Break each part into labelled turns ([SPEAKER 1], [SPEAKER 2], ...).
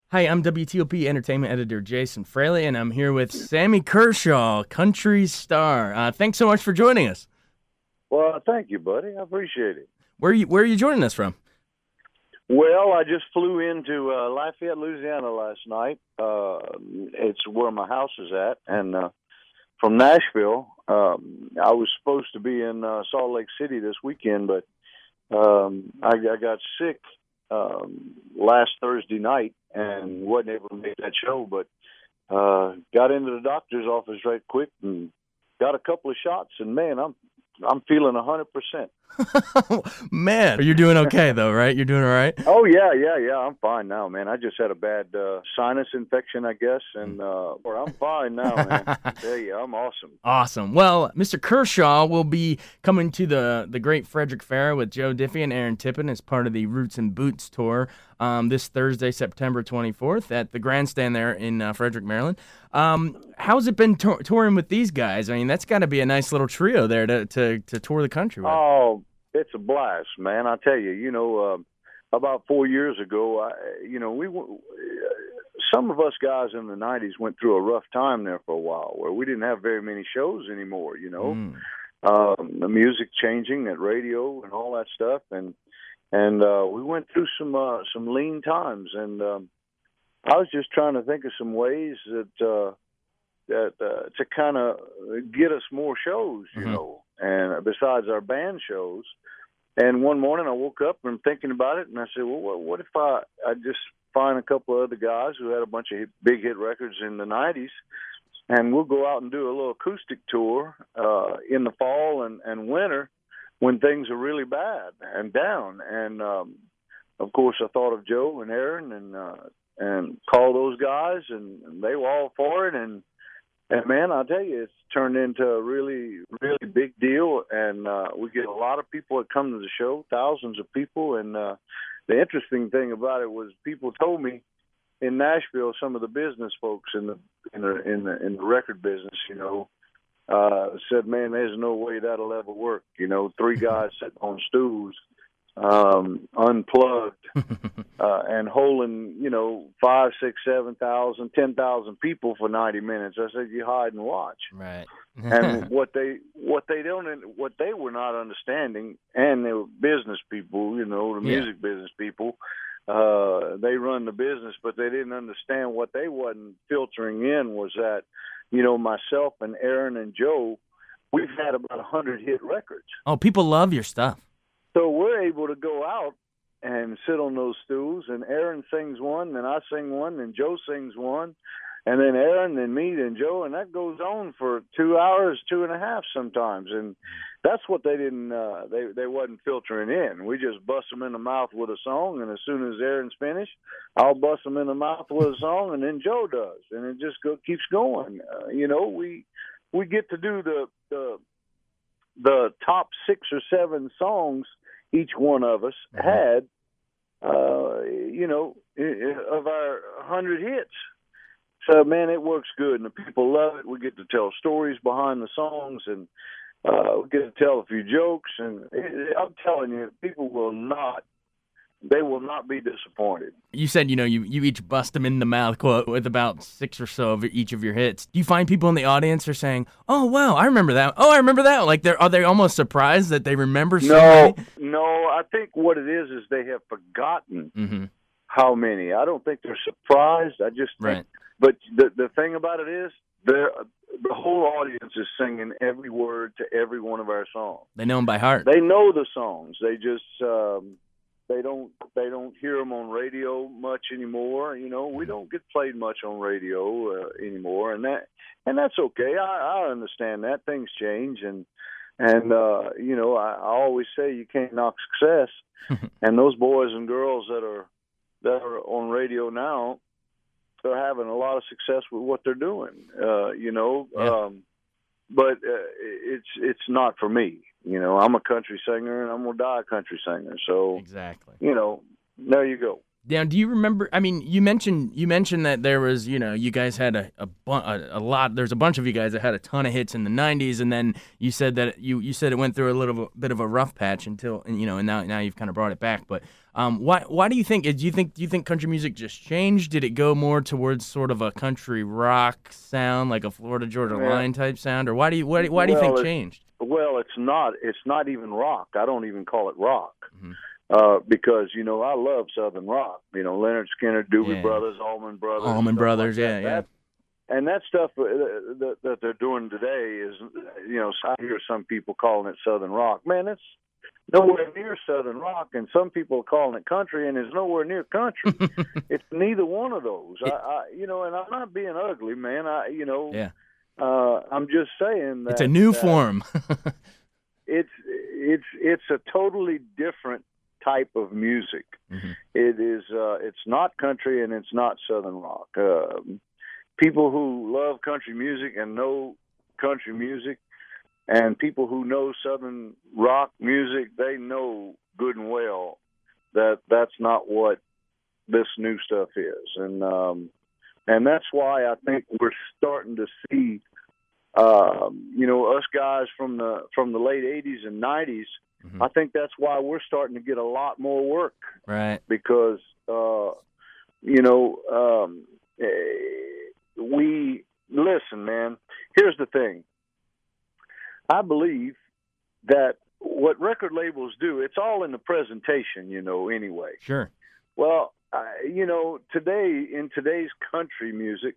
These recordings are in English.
[SPEAKER 1] Hi, I'm WTOP Entertainment Editor Jason Fraley, and I'm here with Sammy Kershaw, country star. Thanks so much for joining us.
[SPEAKER 2] Well, thank you, buddy. I appreciate it.
[SPEAKER 1] Where are you joining us from?
[SPEAKER 2] Well, I just flew into Lafayette, Louisiana last night. It's where my house is at. And from Nashville, I was supposed to be in Salt Lake City this weekend, but I got sick last Thursday night and wasn't able to make that show. But got into the doctor's office right quick and got a couple of shots. And, man, I'm feeling 100%.
[SPEAKER 1] Man, you're doing okay though, right? You're doing all right?
[SPEAKER 2] Oh yeah. I'm fine now, man. I just had a bad sinus infection, I guess, and I'm fine now, man. I tell you, I'm awesome.
[SPEAKER 1] Awesome. Well, Mr. Kershaw will be coming to the Great Frederick Fair with Joe Diffie and Aaron Tippin as part of the Roots and Boots tour this Thursday, September 24th at the Grandstand there in Frederick, Maryland. How's it been touring with these guys? I mean, that's got to be a nice little trio there to tour the country with.
[SPEAKER 2] Oh, it's a blast, man. I tell you, about 4 years ago, some of us guys in the 90s went through a rough time there for a while where we didn't have very many shows anymore, the music changing at radio and all that stuff. And we went through some lean times. And I was just trying to think of some ways that to kind of get us more shows, and besides our band shows. And one morning I woke up and thinking about it, and I said, well, what if I just find a couple of other guys who had a bunch of big hit records in the 90s, and we'll go out and do a little acoustic tour in the fall and winter when things are really bad and down. And, of course, I thought of Joe and Aaron and called those guys, and they were all for it. And man, I'll tell you, it's turned into a really, really big deal, and we get a lot of people that come to the show, thousands of people. And the interesting thing about it was people told me in Nashville, some of the business folks in the record business, said, man, there's no way that'll ever work. Three guys sitting on stools, unplugged, and holding, 5, 6, 7,000, 10,000 people for 90 minutes. I said, you hide and watch.
[SPEAKER 1] Right.
[SPEAKER 2] And what they were not understanding, and they were business people, the music business people, they run the business, but they didn't understand what they wasn't filtering in was that, myself and Aaron and Joe, we've had about 100 hit records.
[SPEAKER 1] Oh, people love your stuff.
[SPEAKER 2] So we're able to go out and sit on those stools, and Aaron sings one, and I sing one, and Joe sings one, and then Aaron, then me, then Joe, and that goes on for 2 hours, 2.5 sometimes. And that's what they didn't, they wasn't filtering in. We just bust them in the mouth with a song, and as soon as Aaron's finished, I'll bust them in the mouth with a song, and then Joe does, and it just keeps going. We get to do the top 6 or 7 songs each one of us had, of our 100 hits. So, man, it works good, and the people love it. We get to tell stories behind the songs, and we get to tell a few jokes. And I'm telling you, people will not be disappointed.
[SPEAKER 1] You said, you each bust them in the mouth, quote, with about 6 or so of each of your hits. Do you find people in the audience are saying, oh, wow, I remember that. Oh, I remember that. Like, are they almost surprised that they remember so many?
[SPEAKER 2] No, I think what it is they have forgotten how many. I don't think they're surprised. I just think,
[SPEAKER 1] right.
[SPEAKER 2] But the thing about it is, the whole audience is singing every word to every one of our songs.
[SPEAKER 1] They know them by heart.
[SPEAKER 2] They know the songs. They just they don't hear them on radio much anymore. We don't get played much on radio anymore, and that's okay. I understand that things change, and I always say you can't knock success. And those boys and girls that are on radio now, they're having a lot of success with what they're doing. But it's not for me. I'm a country singer, and I'm gonna die a country singer. So
[SPEAKER 1] exactly.
[SPEAKER 2] There you go.
[SPEAKER 1] Now, do you remember? I mean, you mentioned that there was, you guys had a lot. There's a bunch of you guys that had a ton of hits in the '90s, and then you said that you said it went through a little bit of a rough patch until, and now you've kind of brought it back. But why do you think? Do you think country music just changed? Did it go more towards sort of a country rock sound, like a Florida Georgia Line type sound, or why do you think changed?
[SPEAKER 2] Well, it's not. It's not even rock. I don't even call it rock.
[SPEAKER 1] Mm-hmm.
[SPEAKER 2] Because I love Southern rock. Leonard Skinner, Doobie Brothers, Allman Brothers,
[SPEAKER 1] yeah.
[SPEAKER 2] And that stuff that they're doing today is, I hear some people calling it Southern rock. Man, it's nowhere near Southern rock, and some people are calling it country, and it's nowhere near country. It's neither one of those. And I'm not being ugly, man. I'm just saying that
[SPEAKER 1] it's a new form.
[SPEAKER 2] It's a totally different type of music.
[SPEAKER 1] Mm-hmm.
[SPEAKER 2] It is. It's not country and it's not Southern rock. People who love country music and know country music, and people who know Southern rock music, they know good and well that that's not what this new stuff is, and that's why I think we're starting to see, us guys from the late '80s and '90s.
[SPEAKER 1] Mm-hmm.
[SPEAKER 2] I think that's why we're starting to get a lot more work.
[SPEAKER 1] Right.
[SPEAKER 2] Because, we listen, man. Here's the thing. I believe that what record labels do, it's all in the presentation, anyway.
[SPEAKER 1] Sure.
[SPEAKER 2] Well, today, in today's country music,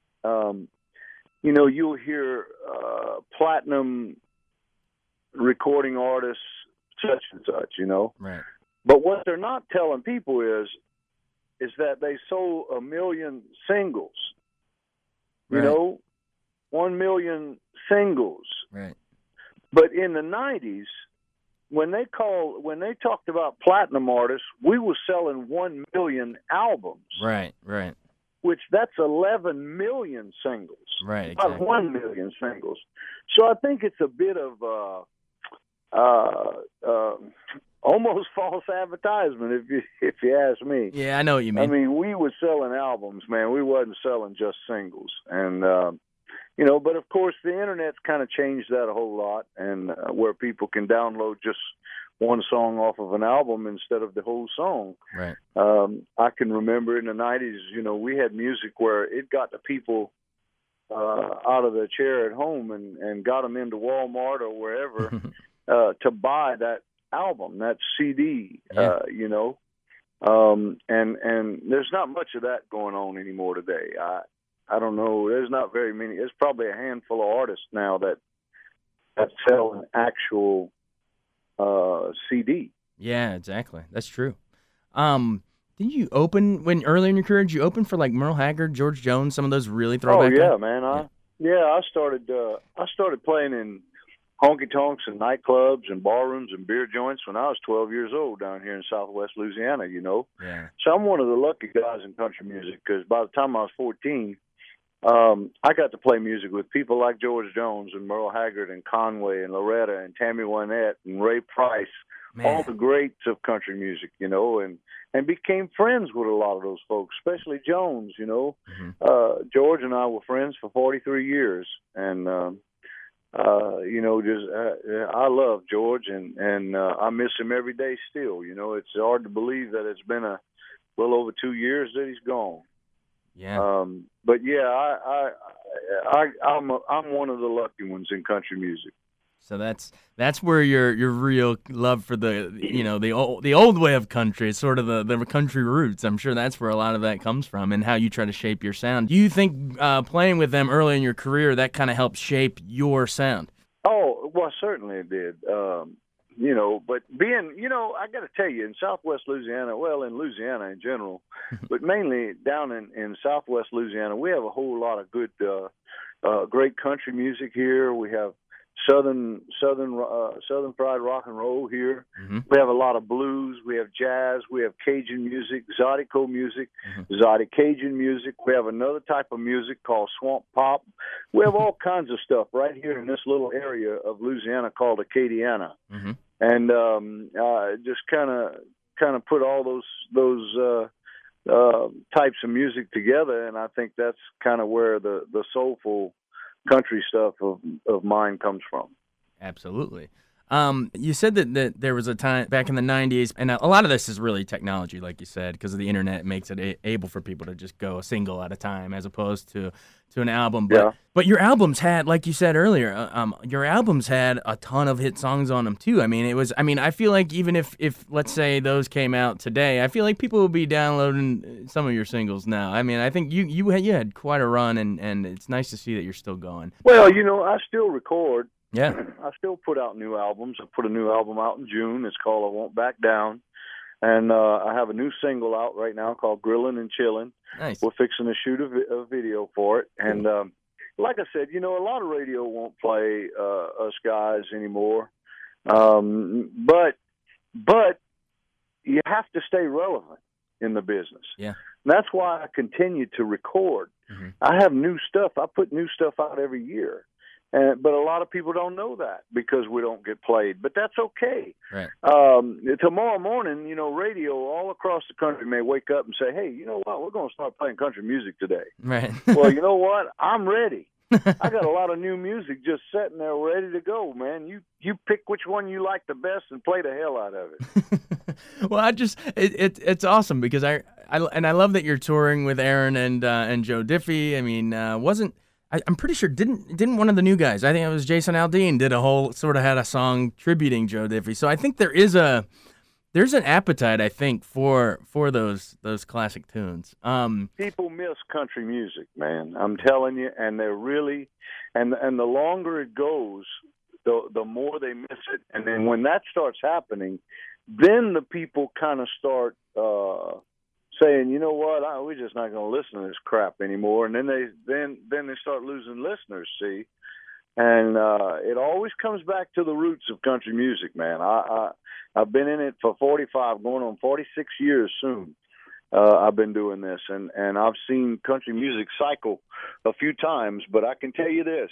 [SPEAKER 2] you'll hear platinum recording artists, such and such,
[SPEAKER 1] Right.
[SPEAKER 2] But what they're not telling people is that they sold 1 million singles.
[SPEAKER 1] Right.
[SPEAKER 2] 1 million singles.
[SPEAKER 1] Right.
[SPEAKER 2] But in the '90s, when they talked about platinum artists, we were selling 1 million albums.
[SPEAKER 1] Right.
[SPEAKER 2] Which that's 11 million singles.
[SPEAKER 1] Right. Exactly.
[SPEAKER 2] Not 1 million singles. So I think it's a bit of almost false advertisement, if you ask me.
[SPEAKER 1] Yeah, I know what you mean.
[SPEAKER 2] I mean, we were selling albums, man. We wasn't selling just singles, and but of course the internet's kind of changed that a whole lot, and where people can download just one song off of an album instead of the whole song.
[SPEAKER 1] Right.
[SPEAKER 2] I can remember in the '90s, we had music where it got the people out of their chair at home and got them into Walmart or wherever to buy that album, that CD.
[SPEAKER 1] Yeah.
[SPEAKER 2] And there's not much of that going on anymore today. I don't know. There's not very many. There's probably a handful of artists now that sell an actual CD.
[SPEAKER 1] Yeah, exactly. That's true. Didn't you open earlier in your career? Did you open for like Merle Haggard, George Jones, some of those really throwback?
[SPEAKER 2] Oh yeah, man. I started playing in honky tonks and nightclubs and barrooms and beer joints when I was 12 years old down here in Southwest Louisiana.
[SPEAKER 1] Yeah.
[SPEAKER 2] So I'm one of the lucky guys in country music because by the time I was 14. I got to play music with people like George Jones and Merle Haggard and Conway and Loretta and Tammy Wynette and Ray Price, all the greats of country music, and became friends with a lot of those folks, especially Jones,
[SPEAKER 1] Mm-hmm.
[SPEAKER 2] George and I were friends for 43 years, and I love George, and I miss him every day still. It's hard to believe that it's been a little over 2 years that he's gone.
[SPEAKER 1] Yeah.
[SPEAKER 2] But yeah, I'm one of the lucky ones in country music.
[SPEAKER 1] So that's where your real love for the the old way of country, sort of the country roots. I'm sure that's where a lot of that comes from, and how you try to shape your sound. Do you think playing with them early in your career that kind of helped shape your sound?
[SPEAKER 2] Oh, well, certainly it did. But being, I got to tell you, in Southwest Louisiana, well, in Louisiana in general, but mainly down in Southwest Louisiana, we have a whole lot of good, great country music here. We have Southern fried rock and roll here.
[SPEAKER 1] Mm-hmm.
[SPEAKER 2] We have a lot of blues. We have jazz. We have Cajun music, Zydeco music,
[SPEAKER 1] Mm-hmm.
[SPEAKER 2] Zydeco Cajun music. We have another type of music called swamp pop. We have all kinds of stuff right here in this little area of Louisiana called Acadiana.
[SPEAKER 1] Mm-hmm.
[SPEAKER 2] And just kind of put all those types of music together, and I think that's kind of where the soulful country stuff of mine comes from.
[SPEAKER 1] Absolutely. You said that there was a time back in the 90s, and a lot of this is really technology, like you said, because of the internet makes it able for people to just go a single at a time as opposed to an album. But your albums had, like you said earlier, your albums had a ton of hit songs on them too. I feel like even if let's say those came out today, I feel like people will be downloading some of your singles now. I think you had quite a run, and it's nice to see that you're still going.
[SPEAKER 2] Well, I still record.
[SPEAKER 1] Yeah.
[SPEAKER 2] I still put out new albums. I put a new album out in June. It's called I Won't Back Down. And I have a new single out right now called Grillin' and Chillin'.
[SPEAKER 1] Nice.
[SPEAKER 2] We're fixing to shoot a video for it. And like I said, a lot of radio won't play us guys anymore. But you have to stay relevant in the business.
[SPEAKER 1] Yeah.
[SPEAKER 2] And that's why I continue to record. Mm-hmm. I have new stuff. I put new stuff out every year. But a lot of people don't know that because we don't get played. But that's okay.
[SPEAKER 1] Right.
[SPEAKER 2] Tomorrow morning, radio all across the country may wake up and say, hey, you know what? We're going to start playing country music today.
[SPEAKER 1] Right.
[SPEAKER 2] Well, you know what? I'm ready. I got a lot of new music just sitting there ready to go, man. You pick which one you like the best and play the hell out of it.
[SPEAKER 1] Well, it's awesome because I love that you're touring with Aaron and Joe Diffie. I'm pretty sure didn't one of the new guys, I think it was Jason Aldean, did a whole sort of had a song tributing Joe Diffie. So I think there's an appetite, I think, for those classic tunes.
[SPEAKER 2] People miss country music, man. I'm telling you, and they're really, and the longer it goes, the more they miss it. And then when that starts happening, then the people kind of start saying, you know what, we're just not going to listen to this crap anymore, and then they start losing listeners. See, and it always comes back to the roots of country music, man. I've been in it for 45, going on 46 years soon. I've been doing this, and I've seen country music cycle a few times, but I can tell you this: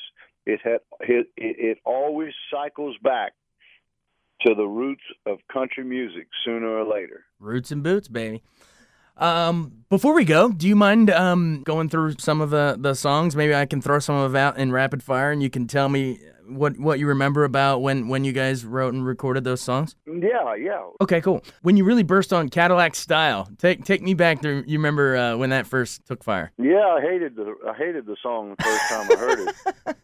[SPEAKER 2] it always cycles back to the roots of country music sooner or later.
[SPEAKER 1] Roots and boots, baby. Before we go, do you mind going through some of the songs? Maybe I can throw some of them out in rapid fire, and you can tell me what you remember about when you guys wrote and recorded those songs?
[SPEAKER 2] Yeah.
[SPEAKER 1] Okay, cool. When you really burst on Cadillac Style, take me back to, you remember when that first took fire?
[SPEAKER 2] Yeah, I hated the song the first time I heard it.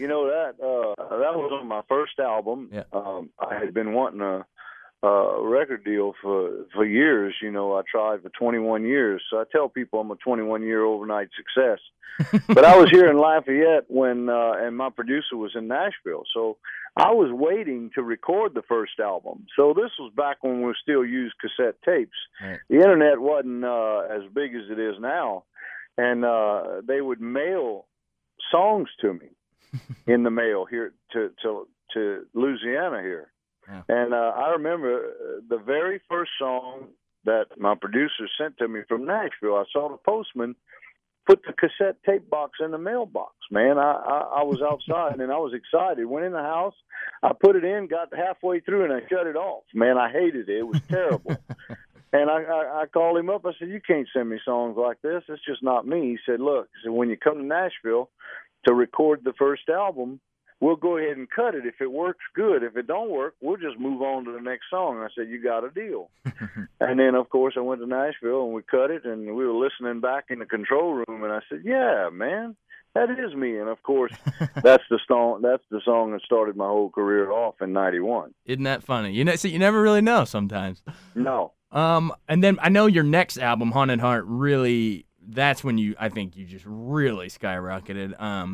[SPEAKER 2] That was on my first album.
[SPEAKER 1] Yeah.
[SPEAKER 2] I had been wanting a record deal for years. I tried for 21 years. So I tell people I'm a 21-year overnight success. But I was here in Lafayette when, and my producer was in Nashville. So I was waiting to record the first album. So this was back when we still used cassette tapes.
[SPEAKER 1] Right.
[SPEAKER 2] The internet wasn't as big as it is now. And they would mail songs to me in the mail here to Louisiana here.
[SPEAKER 1] Yeah.
[SPEAKER 2] And I remember the very first song that my producer sent to me from Nashville. I saw the postman put the cassette tape box in the mailbox. Man, I was outside and I was excited. Went in the house, I put it in, got halfway through, and I shut it off. Man, I hated it. It was terrible. And I called him up. I said, "You can't send me songs like this. It's just not me." He said, "Look," when you come to Nashville to record the first album, we'll go ahead and cut it. If it works, good. If it don't work, we'll just move on to the next song." I said, "You got a deal." And then, of course, I went to Nashville, and we cut it, and we were listening back in the control room, and I said, "Yeah, man, that is me." And, of course, that's the song that started my whole career off in 91.
[SPEAKER 1] Isn't that funny? You never really know sometimes.
[SPEAKER 2] No.
[SPEAKER 1] And then I know your next album, Haunted Heart, really, that's when I think you just really skyrocketed.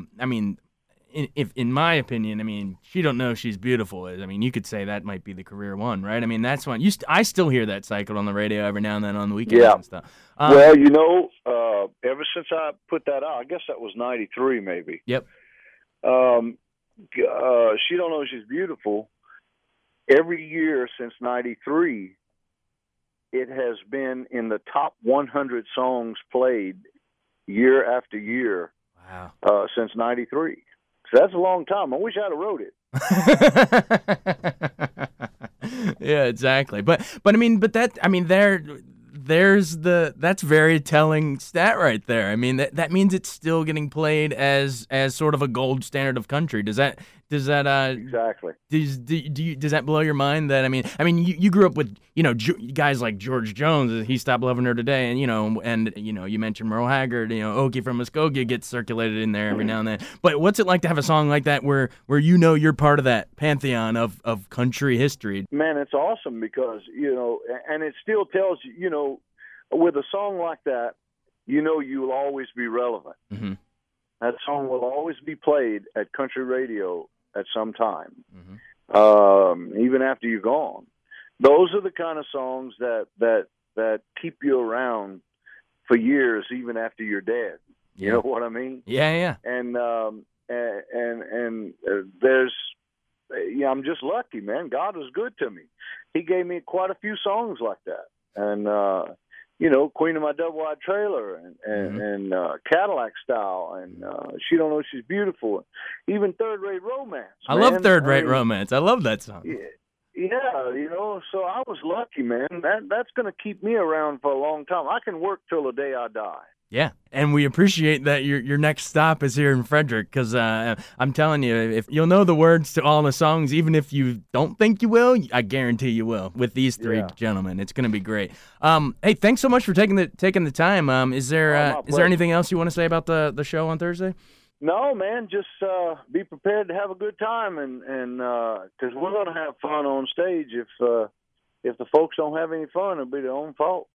[SPEAKER 1] In my opinion, She Don't Know She's Beautiful is, you could say that might be the career one, right? That's one. I still hear that cycled on the radio every now and then on the weekends and stuff.
[SPEAKER 2] Well, ever since I put that out, I guess that was 93 maybe.
[SPEAKER 1] Yep.
[SPEAKER 2] She Don't Know She's Beautiful, every year since 93, it has been in the top 100 songs played year after year.
[SPEAKER 1] Wow.
[SPEAKER 2] Since 93. So that's a long time. I wish I'd have wrote it.
[SPEAKER 1] Yeah, exactly. But that's very telling stat right there. I mean, that means it's still getting played as sort of a gold standard of country. Does that
[SPEAKER 2] exactly?
[SPEAKER 1] Does that blow your mind? That I mean, you grew up with guys like George Jones. He stopped loving her today, and you mentioned Merle Haggard. Okie from Muskogee gets circulated in there every now and then. But what's it like to have a song like that where you're part of that pantheon of country history?
[SPEAKER 2] Man, it's awesome because and it still tells you, with a song like that, you'll always be relevant.
[SPEAKER 1] Mm-hmm.
[SPEAKER 2] That song will always be played at country radio at some time, even after you're gone. Those are the kind of songs that keep you around for years, even after you're dead.
[SPEAKER 1] Yeah.
[SPEAKER 2] You know what I mean?
[SPEAKER 1] Yeah.
[SPEAKER 2] And there's, I'm just lucky, man. God was good to me. He gave me quite a few songs like that, and Queen of My Double Wide Trailer, and Cadillac Style, and She Don't Know She's Beautiful, even Third Rate Romance.
[SPEAKER 1] I love Third Rate Romance. I love that song.
[SPEAKER 2] Yeah, so I was lucky, man. That's going to keep me around for a long time. I can work till the day I die.
[SPEAKER 1] Yeah, and we appreciate that your next stop is here in Frederick, because I'm telling you, if you'll know the words to all the songs, even if you don't think you will, I guarantee you will with these three gentlemen. It's going to be great. Hey, thanks so much for taking the time. Is there anything else you want to say about the show on Thursday?
[SPEAKER 2] No, man, just be prepared to have a good time, and because we're going to have fun on stage. If the folks don't have any fun, it'll be their own fault.